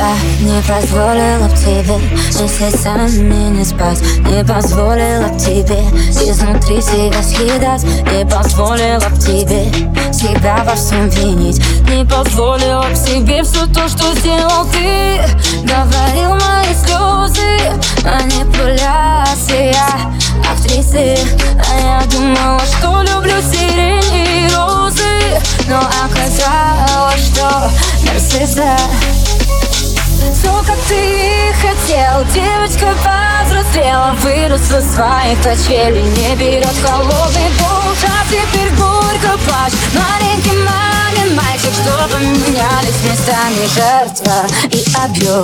Я не позволила б тебе месяцами не спать, не позволила б тебе изнутри себя съедать, не позволила б тебе себя во всем винить, не позволила б себе все то, что сделал ты. Говорил мои слезы, манипуляция актрисы, а я думала, что люблю сирень и розы, но оказалось, что нарцисса. Все, как ты хотел, девочка повзрослела, выросла из своих качелей, не берет холодный душ, а теперь горько плачь. Маленький мамин мальчик, что поменялись местами жертва и абьюз.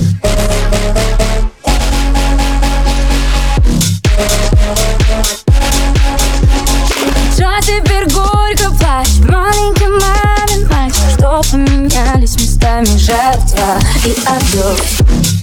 А теперь горько плачь. Маленький мамин мальчик, что поменялись местами жертва и абьюз.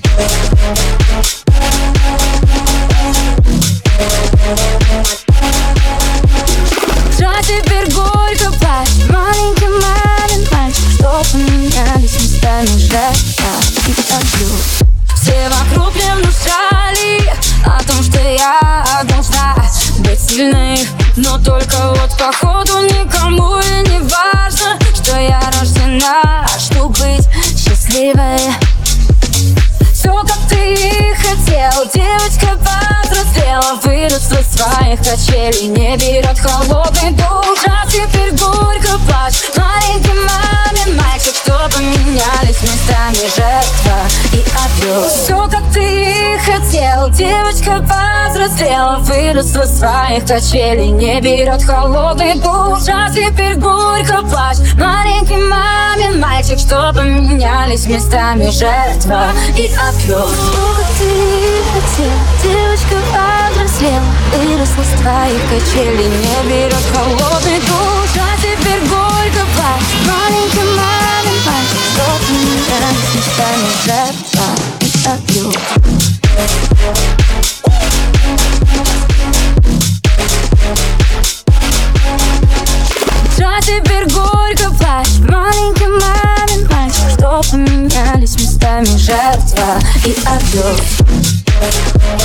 А теперь горько плачь. Маленький мамин мальчик, что поменялись местами жертва и абьюз. Все вокруг мне внушали о том, что я должна быть сильной, но только вот походу никому и не важно, что я рождена, чтобы быть счастливой. Все, как ты хотел, девочка повзрослела, выросла из своих качелей, не берет холодный душ, а теперь горько плачь. Маленький мамин мальчик, что поменялись местами жертва и абьюз. Все, как ты хотел, девочка повзрослела, выросла из своих качелей, не берет холодный душ, а теперь горько плачь. Маленький мамин мальчик, что поменялись местами жертва и абьюз. Все, как ты хотел, девочка повзрослела, выросла из твоих качелей, не берет холодный душ, а теперь горько плачь. Маленький мамин мальчик, что поменялись местами жертва и абьюз. А теперь горько плачь. Маленький мамин мальчик, что поменялись местами жертва и абьюз.